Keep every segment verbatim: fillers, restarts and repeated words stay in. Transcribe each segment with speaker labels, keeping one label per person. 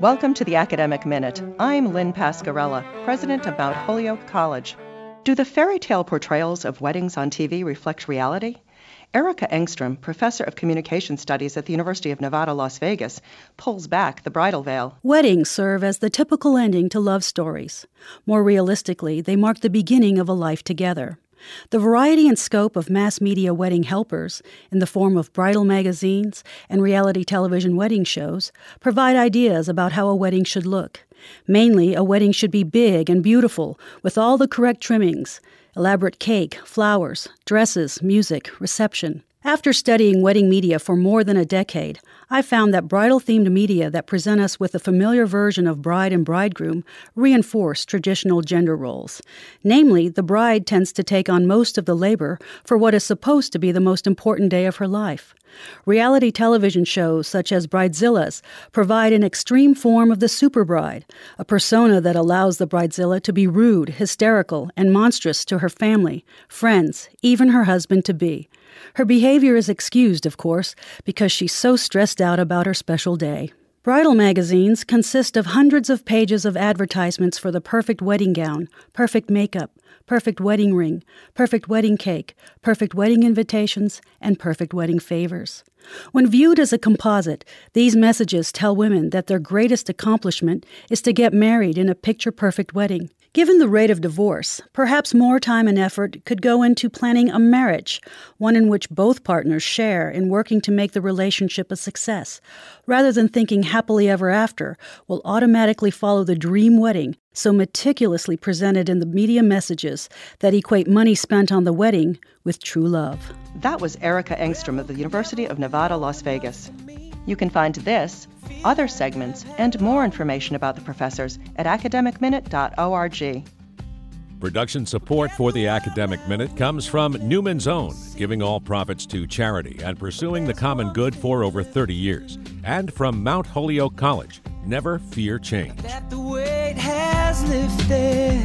Speaker 1: Welcome to the Academic Minute. I'm Lynn Pascarella, president of Mount Holyoke College. Do the fairy tale portrayals of weddings on T V reflect reality? Erica Engstrom, professor of communication studies at the University of Nevada, Las Vegas, pulls back the bridal veil.
Speaker 2: Weddings serve as the typical ending to love stories. More realistically, they mark the beginning of a life together. The variety and scope of mass media wedding helpers, in the form of bridal magazines and reality television wedding shows, provide ideas about how a wedding should look. Mainly, a wedding should be big and beautiful, with all the correct trimmings, elaborate cake, flowers, dresses, music, reception. After studying wedding media for more than a decade, I found that bridal-themed media that present us with a familiar version of bride and bridegroom reinforce traditional gender roles. Namely, the bride tends to take on most of the labor for what is supposed to be the most important day of her life. Reality television shows such as Bridezillas provide an extreme form of the super bride, a persona that allows the bridezilla to be rude, hysterical, and monstrous to her family, friends, even her husband-to-be. Her behavior is excused, of course, because she's so stressed out about her special day. Bridal magazines consist of hundreds of pages of advertisements for the perfect wedding gown, perfect makeup, perfect wedding ring, perfect wedding cake, perfect wedding invitations, and perfect wedding favors. When viewed as a composite, these messages tell women that their greatest accomplishment is to get married in a picture-perfect wedding. Given the rate of divorce, perhaps more time and effort could go into planning a marriage, one in which both partners share in working to make the relationship a success, rather than thinking happily ever after will automatically follow the dream wedding so meticulously presented in the media messages that equate money spent on the wedding with true love.
Speaker 1: That was Erica Engstrom of the University of Nevada, Las Vegas. You can find this, other segments, and more information about the professors at academic minute dot org.
Speaker 3: Production support for the Academic Minute comes from Newman's Own, giving all profits to charity and pursuing the common good for over thirty years. And from Mount Holyoke College, never fear change.
Speaker 4: That the weight has lifted.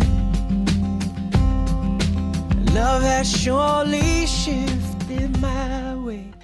Speaker 4: Love has surely shifted my way.